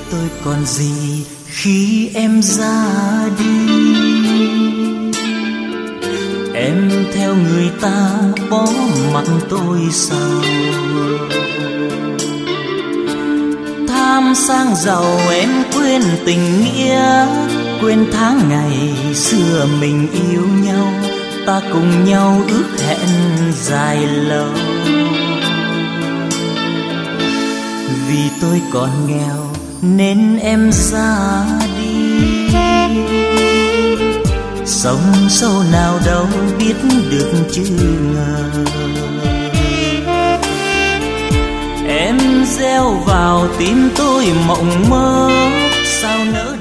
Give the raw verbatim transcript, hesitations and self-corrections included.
tôi còn gì khi em ra đi. Em theo người ta bỏ mặc tôi sao? Tham sang giàu em quên tình nghĩa, quên tháng ngày xưa mình yêu nhau, ta cùng nhau ước hẹn dài lâu. Vì tôi còn nghèo nên em ra đi, sông sâu nào đâu biết được chứ ngờ. Em gieo vào tim tôi mộng mơ, sao nỡ